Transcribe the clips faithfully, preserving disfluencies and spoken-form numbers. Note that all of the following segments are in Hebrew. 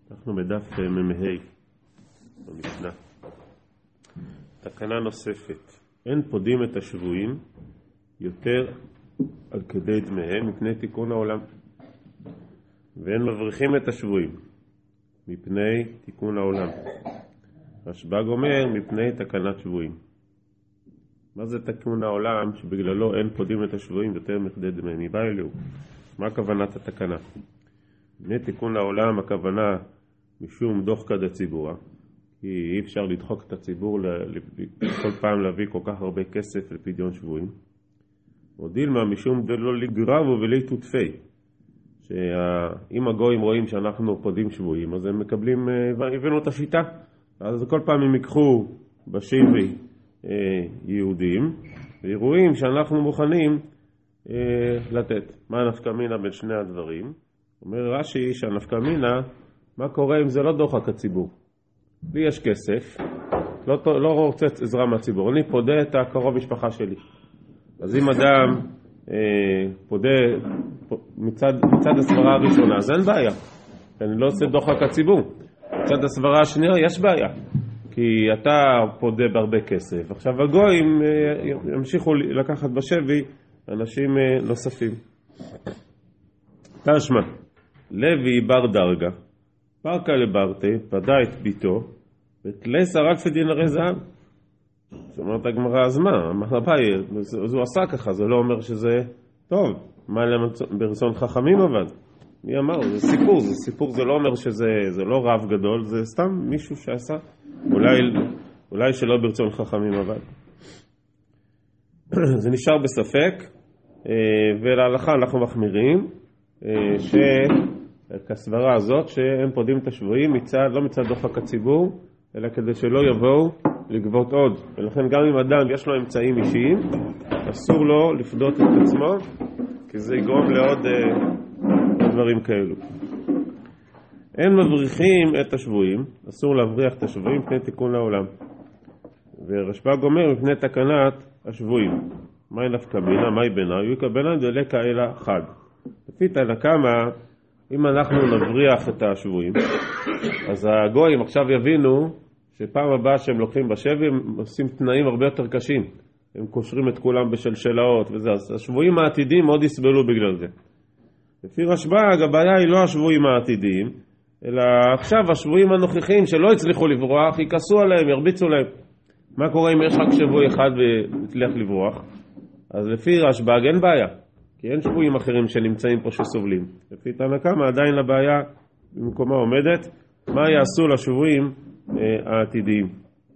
אנחנו בדף ממהי במשנה. תקנה נוספת. אין פודים את השבויים יותר על כדי דמיהם מפני תיקון העולם. ואין מבריחים את השבויים מפני תיקון העולם. רשב"ג אומר מפני תקנת שבויים. מה זה תיקון העולם שבגללו אין פודים את השבויים יותר מכדי דמיהם? מבא אלוהו. מה כוונת התקנה? מפני תיקון העולם הכוונה משום דוחקא דציבורא, כי אי אפשר לדחוק את הציבור כל פעם להביא כל כך הרבה כסף לפדיון שבויים. או דילמה משום דלא לגרבו וליטוטפי, שאם הגויים רואים שאנחנו פודים שבויים אז הם מקבלים, הבאנו את השיטה, אז כל פעם הם יקחו בשבי יהודים וירואים שאנחנו מוכנים לתת. מה הנפקא מינה בין שני הדברים? אומר רש"י שהנפקא מינה, מה קורה אם זה לא דוחק הציבור? לי יש כסף, לא, לא רוצה עזרה מהציבור, אני פודה את הקרוב משפחה שלי. אז אם אדם אה, פודה מצד, מצד הסברה הראשונה, אז אין בעיה. אני לא עושה דוחק הציבור. מצד הסברה השנייה יש בעיה. כי אתה פודה בהרבה כסף. עכשיו הגויים אה, ימשיכו לקחת בשבי אנשים אה, נוספים. תשמע, לוי בר דרגה, פרקה לברתי, פדה את ביתו, ותלסה רק פדינרי זהב. זאת אומרת הגמרא, אז מה? אז הוא עשה ככה, זה לא אומר שזה טוב. מה ברצון חכמים אבל? מי אמר? זה סיפור, זה סיפור, זה לא אומר שזה זה לא רב גדול, זה סתם מישהו שעשה. אולי, אולי שלא ברצון חכמים אבל. זה נשאר בספק, ולהלכה אנחנו מחמירים, שכסברה הזאת שהם פודים את השבויים מצד, לא מצד דוחק הציבור, אלא כדי שלא יבואו לגבות עוד. ולכן גם אם אדם יש לו אמצעים אישיים, אסור לו לפדות את עצמו, כי זה יגרום לעוד uh, דברים כאלו. אין מבריחים את השבויים, אסור להבריח את השבויים מפני תיקון לעולם. ורשב"ג אומר מפני תקנת השבויים. מהי נפקא מינה, מהי בינה? יקבלן דלקה אלא חד. לפי תנא, אם אנחנו נבריח את השבויים, אז הגויים עכשיו יבינו שפעם הבאה שהם לוקחים בשבי הם עושים תנאים הרבה יותר קשים. הם קושרים את כולם בשלשלאות וזה. אז השבויים העתידים מאוד יסבלו בגלל זה. לפי רשב"ג הבעיה היא לא השבויים העתידיים, אלא עכשיו השבויים הנוכחים שלא הצליחו לברוח, יכעסו עליהם, ירביצו להם. מה קורה אם יש רק שבוי אחד והצליח לברוח? אז לפי רשב"ג אין בעיה. כי אין שבויים אחרים שנמצאים פה שסובלים. לפי תנא קמא עדיין לבעיה במקומה עומדת. מה יעשו לשבויים אה, העתידיים?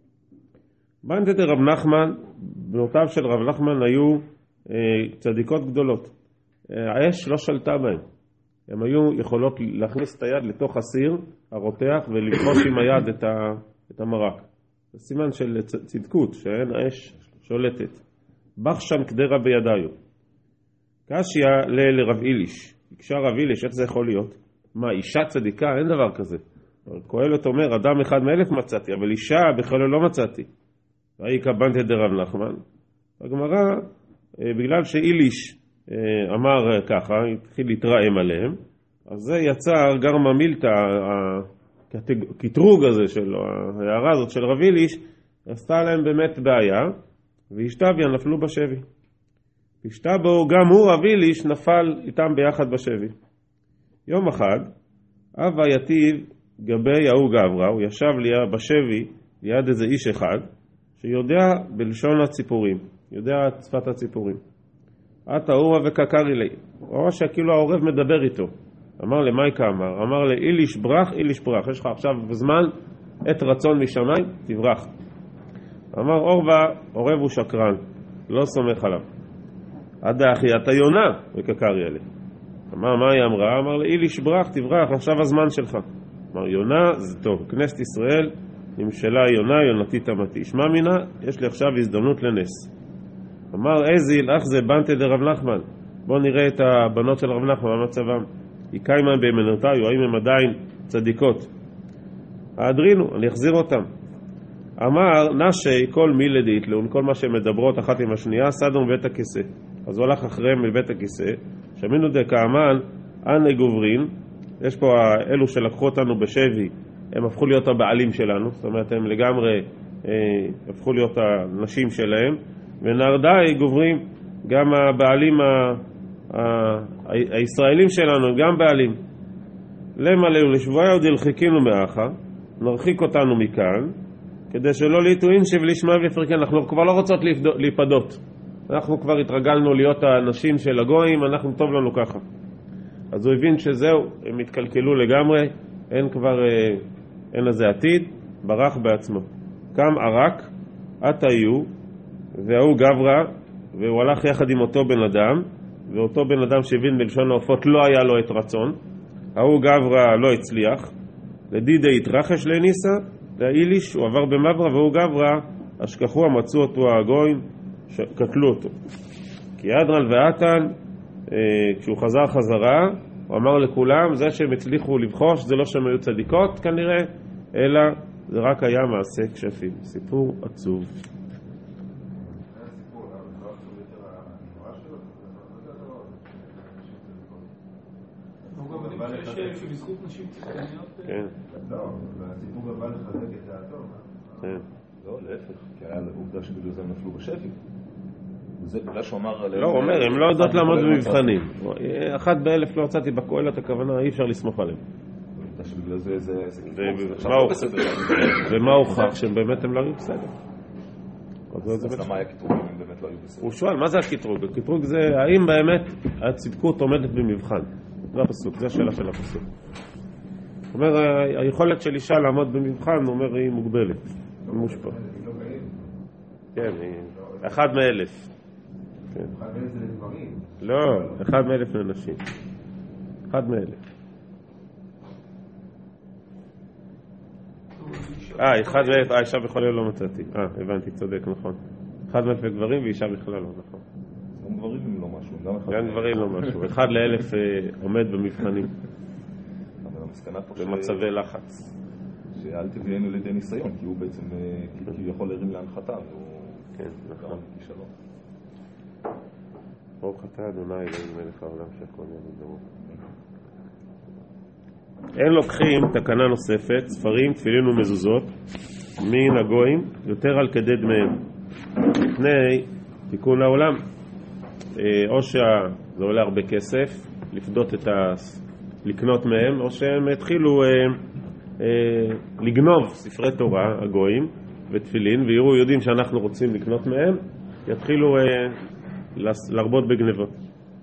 בנתת רב נחמן, בנותיו של רב נחמן היו אה, צדיקות גדולות. אה, האש לא שלטה בהם. הם היו יכולות להכניס את היד לתוך הסיר הרותח ולבחוש עם היד את, ה, את המרק. זה סימן של צדקות, שאין האש שולטת. בח שם קדרה בידיו. קשיא לרב איליש, הקשה רב איליש, איך זה יכול להיות? מה, אישה צדיקה? אין דבר כזה. קהלת אומר, אדם אחד מאלף מצאתי, אבל אישה בכלל לא מצאתי. והיא קבנתא דרב נחמן. הגמרא, בגלל שאיליש אמר ככה, התחיל להתרעם עליהם, אז זה יצר גרמא מילתא, הקטרוג הזה של ההערה הזאת של רב איליש, עשתה להם באמת בעיה, ואשתביה נפלו בשבי. השתבו גם הוא רב איליש נפל איתם ביחד בשבי. יום אחד אבא יתיב גבי ההוא גברא, הוא ישב לי בשבי ליד איזה איש אחד שיודע בלשון הציפורים, יודע שפת הציפורים. עתה אורה וקקרי לי, הוא אמר שכאילו העורב מדבר איתו. אמר למייקה אמר, אמר לי איליש ברח, איליש ברח, יש לך עכשיו בזמן עת רצון משמיים, תברח. אמר אורבה, עורב הוא שקרן, לא סומך עליו. עד האחי, אתה יונה, וקקרי עלי. אמר, מה היא אמרה? אמר לי, איליש ברח, תברח, עכשיו הזמן שלך. אמר, יונה, זה טוב. כנסת ישראל, נמשלה יונה, יונתי תמתי. שמע מינה, יש לי עכשיו הזדמנות לנס. אמר, איזיל, אך זה בנתא דרב נחמן. בואו נראה את הבנות של רב נחמן, מה מצבם. היא קיימה באמונותיו, האם הם עדיין צדיקות. האדרינו, אני אחזיר אותם. אמר, נשי, כל מילה דאיתלון, כל מה שהן מדברות אחת עם השנייה, סדום בית הכיסא. אז הוא הלך אחריהם מבית הכיסא, שמינו דקאמן, אנה גוברין, יש פה אלו שלקחו אותנו בשבי, הם הפכו להיות הבעלים שלנו, זאת אומרת הם לגמרי אה, הפכו להיות הנשים שלהם, ונרדאי גוברים, גם הבעלים ה, ה, ה, הישראלים שלנו הם גם בעלים. למה לנו לשבועי עוד ילחיקינו מאחה, נרחיק אותנו מכאן, כדי שלא ליטוין שבלשמה ויפרקן, אנחנו כבר לא רוצות להיפדות, אנחנו כבר התרגלנו להיות האנשים של הגויים, אנחנו טוב לנו ככה. אז הוא הבין שזהו, הם התקלקלו לגמרי, אין כבר, אין לזה עתיד, ברח בעצמו. קם ערק, עתיו, והוא גברא, והוא הלך יחד עם אותו בן אדם, ואותו בן אדם שהבין בלשון העופות לא היה לו את רצון, ההוא גברא לא הצליח, לדידי התרחש לניסה, לאיליש הוא עבר במברא, והוא גברא, השכחו מצאו אותו הגויים, קטלו אותו. כי אדרן ועתן, כשהוא חזר חזרה, הוא אמר לכולם, זה שהם הצליחו לבחוש, זה לא שהם היו צדיקות כנראה, אלא זה רק היה מעשה כשפים. סיפור עצוב. שבזכות נשים צדקניות... כן. לא, הסיפור הבא לחזק את דעתו. כן. לא, להפך, כי היה לעובדה שבגלל זה הם נפלו בשבי. זה בגלל שהוא אמר... לא, הוא אומר, הם לא יודעות לעמוד במבחנים. אחת באלף לא יצאתי בקהלת, הכוונה, אי אפשר לסמוך עליהם. שבגלל זה זה... ומה הוכח? שהם באמת הם לא היו בסדר. אז למה היה קטרוג אם באמת לא היו בסדר? הוא שואל, מה זה הקטרוג? הקטרוג זה, האם באמת הצדקות עומדת במבחן? זה הפסוק, זה השאלה של הפסוק. הוא אומר, היכולת של אישה לעמוד במבחן, הוא אומר, היא מוגבלת. היא מושפע. כן, היא... אחד מאלף. אחד מאלף זה לגברים? לא, אחד מאלף לנשים. אחד מאלף. אה, אחד מאלף, אה, אישה בכלל לא מצאתי. אה, הבנתי, צודק, נכון. אחד מאלף לגברים ואישה בכלל לא, נכון. גם גברים הם לא משהו. גם גברים לא משהו. אחד לאלף עומד במבחנים. אבל המסקנה פה במצבי לחץ. שאל תביאנו לידי ניסיון, כי הוא בעצם, כי הוא יכול להרים להנחתה, והוא... כן, נכון. כישלון. ברוך אתה אדוני אלוהים מלך העולם שהכל יעבוד בדברו. אין לוקחים תקנה נוספת, ספרים, תפילין ומזוזות, מן הגויים, יותר על כדי דמיהם. לפני תיקון העולם. או שזה עולה הרבה כסף, לפדות את ה... לקנות מהם, או שהם התחילו אה, אה, לגנוב ספרי תורה, הגויים, ותפילין, ויראו יודעים שאנחנו רוצים לקנות מהם, יתחילו אה, לרבות בגנבות.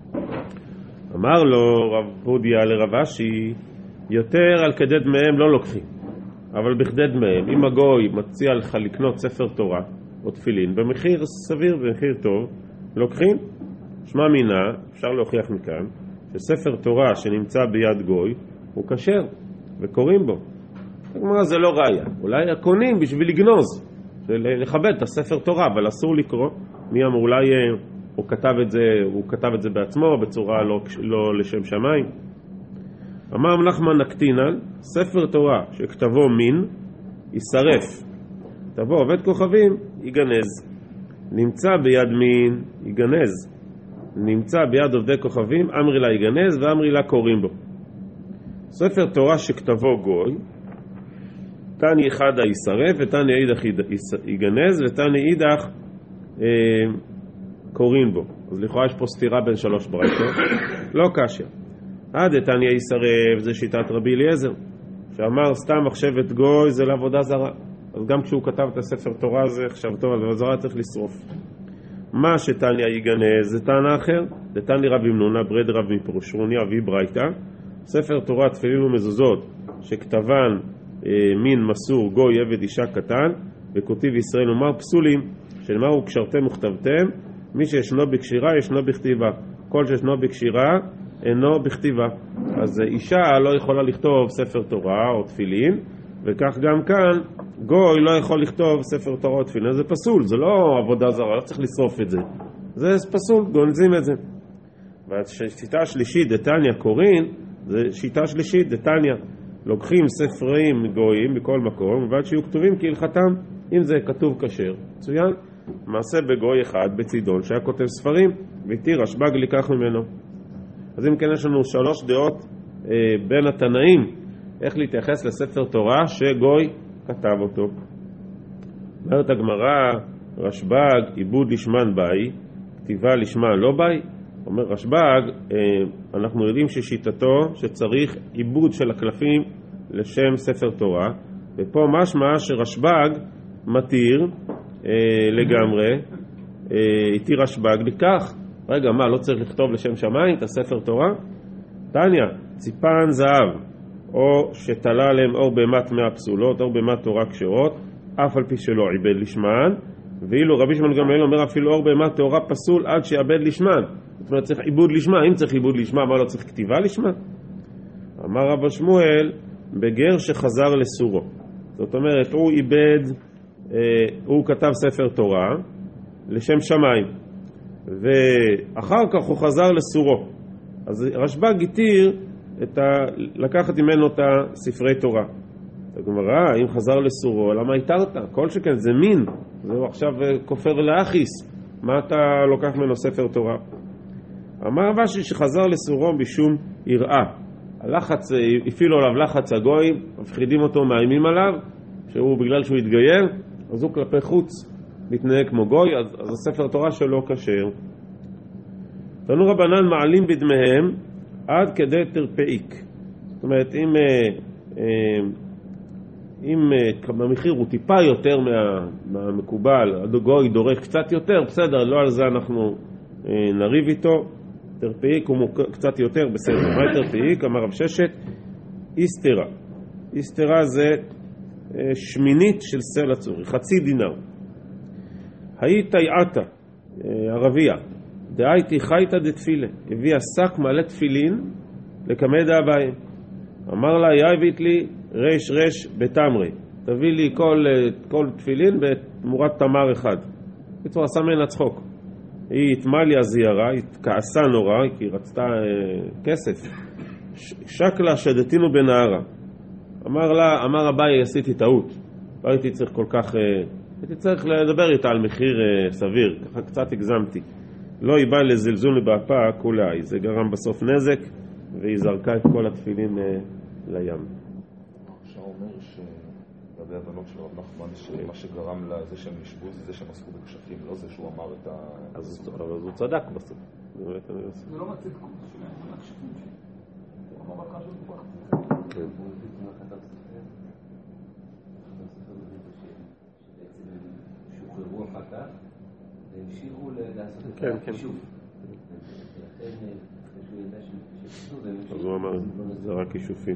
אמר לו רב הודיה לרב אשי, יותר על כדי דמיהם לא לוקחים, אבל בכדי דמיהם, אם הגוי מציע לך לקנות ספר תורה או תפילין, במחיר סביר, במחיר טוב, לוקחים. שמע מינה, אפשר להוכיח מכאן, שספר תורה שנמצא ביד גוי הוא כשר וקוראים בו. כלומר זה לא ראיה, אולי הקונים בשביל לגנוז, לכבד את הספר תורה, אבל אסור לקרוא. מי אמר, אולי הוא כתב את זה, הוא כתב את זה בעצמו בצורה לא, לא לשם שמיים. אמר נחמן נקטינן, ספר תורה שכתבו מין יישרף, תבוא עובד כוכבים ייגנז, נמצא ביד מין ייגנז, נמצא ביד עובדי כוכבים אמרי לה ייגנז ואמרי לה קוראים בו. ספר תורה שכתבו גוי, תני אחד יישרף ותני אידך ייגנז ותני אידך אה, קוראים בו. אז לכאורה יש פה סתירה בין שלוש ברייתות, לא קשיא. עד תני יישרף זה שיטת רבי אליעזר, שאמר סתם מחשבת גוי זה לעבודה זרה. אז גם כשהוא כתב את הספר תורה זה חשבתו על עבודה זרה, צריך לשרוף. מה שתני ייגנז זה טענה אחר, זה תני רבי מנונה ברד רב מפרושרוני אבי ברייתא, ספר תורה תפילין ומזוזות שכתבן אה, מין מסור גוי עבד אישה קטן, וכותיב ישראל אומר פסולים, שנאמר וקשרתם וכתבתם, מי שישנו בקשירה ישנו בכתיבה, כל שישנו בקשירה אינו בכתיבה. אז אישה לא יכולה לכתוב ספר תורה או תפילין, וכך גם כאן גוי לא יכול לכתוב ספר תורה או תפילין. זה פסול, זה לא עבודה זרה, לא צריך לשרוף את זה, זה פסול, גונזים את זה. והשיטה השלישית דתניא קורין, זה שיטה שלישית דתניא, לוקחים ספרים גויים בכל מקום ועד שיהיו כתובים כהלכתם. אם זה כתוב כשר, מצוין. מעשה בגוי אחד בצידון שהיה כותב ספרים, והתיר רשב"ג לקח ממנו. אז אם כן יש לנו שלוש דעות בין התנאים איך להתייחס לספר תורה שגוי כתב אותו. אומרת הגמרא, רשב"ג עיבוד לשמן באי, כתיבה לשמן לא באי. אומר רשב"ג, אנחנו יודעים ששיטתו שצריך עיבוד של הקלפים לשם ספר תורה, ופה משמע שרשב"ג מתיר לגמרי, התיר רשב"ג לכך. רגע, מה, לא צריך לכתוב לשם שמיים את הספר תורה? תניא, ציפן זהב או שתלה להם אור בהמת מאה פסולות, אור בהמת תורה כשרות, אף על פי שלא עיבד לשמן, ואילו רבי שמעון גמליאל אומר אפילו אור בהמת תורה פסול עד שיעבד לשמן. זאת אומרת צריך עיבוד לשמה. אם צריך עיבוד לשמה, מה לא צריך כתיבה לשמה? אמר רבא שמואל, בגר שחזר לסורו. זאת אומרת הוא עיבד, אה, הוא כתב ספר תורה לשם שמיים, ואחר כך הוא חזר לסורו. אז רשב"ג התיר את ה... לקחת ממנו את הספרי תורה. הגמרא, אם חזר לסורו, למה התרת? כל שכן זה מין, זהו עכשיו כופר לאחיס, מה אתה לוקח ממנו ספר תורה? אמר רש"י שחזר לסורו בשום יראה. הלחץ, הפעילו עליו לחץ הגויים, מפחידים אותו, מאיימים עליו, שהוא בגלל שהוא התגייר, אז הוא כלפי חוץ מתנהג כמו גוי, אז, אז הספר תורה שלו כשר. תנו רבנן מעלים בדמיהם עד כדי תרפאיק. זאת אומרת, אם, אם במחיר הוא טיפה יותר מה, מהמקובל, הגוי דורש קצת יותר, בסדר, לא על זה אנחנו נריב איתו. תרפאיק הוא קצת יותר, בסדר. מה תרפאיק? אמר רב ששת, איסתרה. איסתרה זה שמינית של סלע צורי, חצי דינר. היית יעתה, ערבייה, דהייתי חייתה דתפילה, הביאה שק מלא תפילין לקמד הבאים. אמר לה, יאבית לי רש רש בתמרי, תביא לי כל, כל תפילין בתמורת תמר אחד. בצורה עשה מן הצחוק. היא התמה לי הזיירה, היא כעסה נורא, כי היא רצתה אה, כסף. שקלה שדתינו בנהרה. אמר לה, אמר אביי, עשיתי טעות. לא הייתי צריך כל כך, אה, הייתי צריך לדבר איתה על מחיר אה, סביר, ככה קצת הגזמתי. לא היא באה לזלזול באפה כולי, זה גרם בסוף נזק, והיא זרקה את כל התפילין אה, לים. אפשר אומר שלגבי הבנות של רב נחמן, שמה שגרם לזה שהם נשבו זה זה שהם עסקו בקשפים, לא זה שהוא אמר את ה... אז הוא צדק בסוף. זה לא מצאת קודם שלהם, זה מהקשפים שלהם. הוא אמר רק משהו כל כך צדק. כן. הוא בעצם כתב ספר, שבעצם שוחררו אחר כך, והמשיכו לעשות את החישוב. ולכן, כשהוא ידע שחישוב, אז הוא אמר, זה רק חישופים.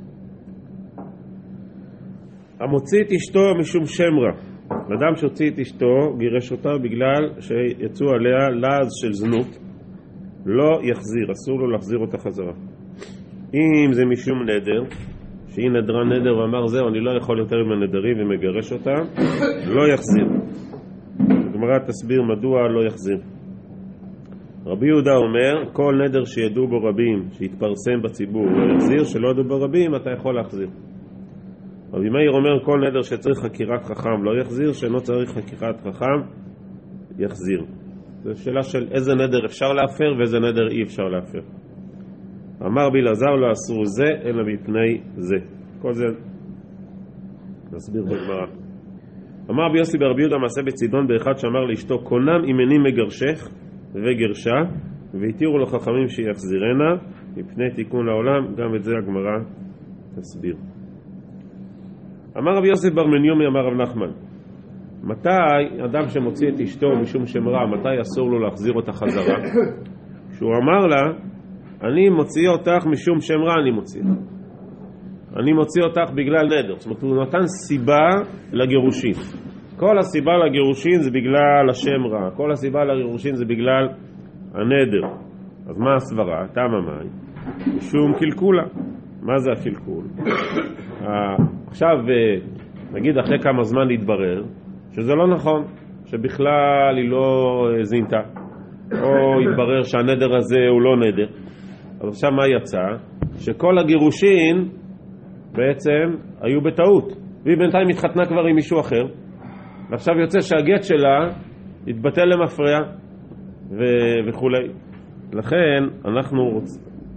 המוציא את אשתו משום שם רע. אדם שהוציא את אשתו גירש אותה בגלל שיצאו עליה לעז של זנות, לא יחזיר, אסור לו להחזיר אותה חזרה. אם זה משום נדר, שהיא נדרה נדר ואמר זהו אני לא יכול יותר עם הנדרים ומגרש אותה, לא יחזיר. הגמרא תסביר מדוע לא יחזיר. רבי יהודה אומר כל נדר שידעו בו רבים שהתפרסם בציבור לא יחזיר, שלא ידעו בו רבים אתה יכול להחזיר. רבי מאיר אומר כל נדר שצריך חקירת חכם לא יחזיר, שאינו צריך חקירת חכם יחזיר. זו שאלה של איזה נדר אפשר להפר ואיזה נדר אי אפשר להפר. אמר בלעזר לא אסור זה אלא מפני זה. כל זה נסביר בגמרא. אמר ביוסי ברבי יהודה מעשה בצידון באחד שאמר לאשתו קונם אימני מגרשך וגרשה, והתירו לו חכמים שיחזירנה מפני תיקון לעולם. גם את זה הגמרא תסביר. אמר רבי יוסף בר מניומי אמר רב נחמן, מתי אדם שמוציא את אשתו משום שם רע, מתי אסור לו להחזיר אותה חזרה? כשהוא אמר לה אני מוציא אותך משום שם רע, אני מוציא אני מוציא אותך בגלל נדר. זאת אומרת הוא נתן סיבה לגירושין. כל הסיבה לגירושין זה בגלל השם רע, כל הסיבה לגירושין זה בגלל הנדר. אז מה הסברה? תמה מים משום קלקולה. מה זה הקלקול? עכשיו נגיד אחרי כמה זמן להתברר שזה לא נכון, שבכלל היא לא זינתה, או התברר שהנדר הזה הוא לא נדר. אז עכשיו מה יצא? שכל הגירושין בעצם היו בטעות, והיא בינתיים התחתנה כבר עם מישהו אחר, ועכשיו יוצא שהגט שלה התבטל למפרע ו- וכו'. לכן אנחנו רוצ...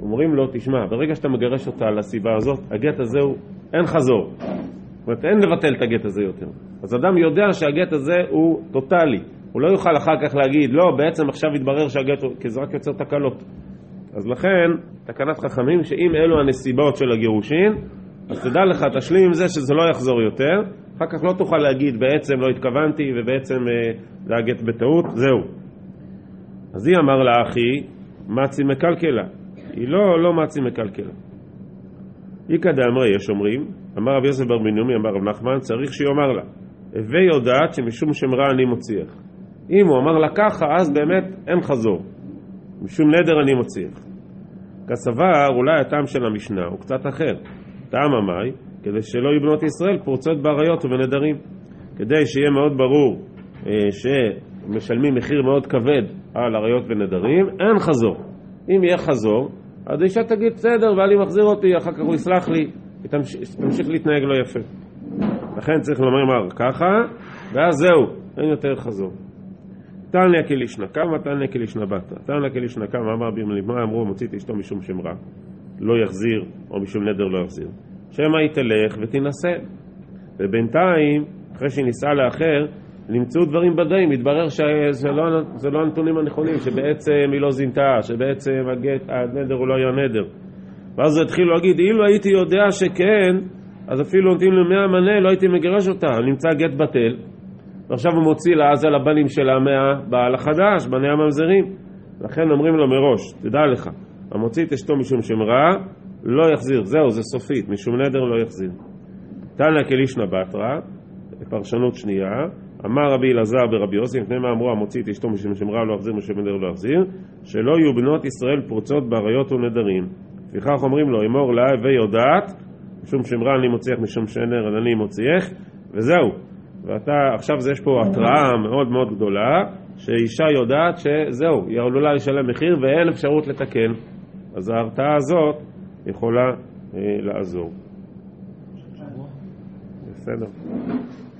אומרים לו, תשמע, ברגע שאתה מגרש אותה על הסיבה הזאת, הגט הזה הוא, אין חזור. זאת אומרת, אין לבטל את הגט הזה יותר. אז אדם יודע שהגט הזה הוא טוטלי. הוא לא יוכל אחר כך להגיד, לא, בעצם עכשיו יתברר שהגט הוא, כי זה רק יוצר תקלות. אז לכן, תקנת חכמים, שאם אלו הנסיבות של הגירושין, אז תדע לך, תשלים עם זה שזה לא יחזור יותר, אחר כך לא תוכל להגיד, בעצם לא התכוונתי, ובעצם אה, זה הגט בטעות, זהו. אז היא אמר לה, אחי, מצי מקלקלה. היא לא, לא מצי מקלקלה. היא כדאמרי, יש אומרים, אמר רב יוסף בר בנימין, אמר רב נחמן, צריך שיאמר לה, הווי יודעת שמשום שמרה אני מוציאך. אם הוא אמר לה ככה, אז באמת אין חזור. משום נדר אני מוציאך. כסבר, אולי הטעם של המשנה הוא קצת אחר. טעם המאי, כדי שלא יהיו בנות ישראל פרוצות בעריות ובנדרים. כדי שיהיה מאוד ברור אה, שמשלמים מחיר מאוד כבד על עריות ונדרים, אין חזור. אם יהיה חזור, אז אישה תגיד, בסדר, ואלי מחזיר אותי, אחר כך הוא יסלח לי, ותמשיך להתנהג לא יפה. לכן צריך לומר ככה, ואז זהו, אין יותר חזור. תניא כלישנא קמא, תניא כלישנא בתרא. תניא כלישנא קמא, אמר בימי אמרו, מוציא את אשתו משום שמרה, לא יחזיר, או משום נדר לא יחזיר. שמא היא תלך ותנסה. ובינתיים, אחרי שהיא ניסה לאחר, נמצאו דברים בדיים, מתברר שזה לא, זה לא הנתונים הנכונים, שבעצם היא לא זינתה, שבעצם הגט, הנדר הוא לא היה נדר. ואז הוא התחיל להגיד, אילו הייתי יודע שכן, אז אפילו נותנים לו מאה מנה, לא הייתי מגרש אותה. נמצא גט בטל, ועכשיו הוא מוציא לעזה לבנים שלה מהבעל החדש, בני הממזרים. לכן אומרים לו מראש, תדע לך, המוציא את אשתו משום שמרה, לא יחזיר. זהו, זה סופית, משום נדר לא יחזיר. תניא כלישנא בתרא, פרשנות שנייה, אמר רבי אלעזר ברבי יוסי, לפני מה אמרו, המוציא את אשתו משום שמרה, לא יחזיר, משום נדר לא יחזיר, שלא יהיו בנות ישראל פרוצות בעריות ונדרים. לפיכך אומרים לו, אמור לה ויודעת, משום שמרה אני מוציאך, משום שנדר אני מוציאך, וזהו. ואתה, עכשיו יש פה התראה מאוד מאוד גדולה, שאישה יודעת שזהו, היא עלולה לשלם מחיר ואין אפשרות לתקן. אז ההרתעה הזאת יכולה אה, לעזור. בסדר.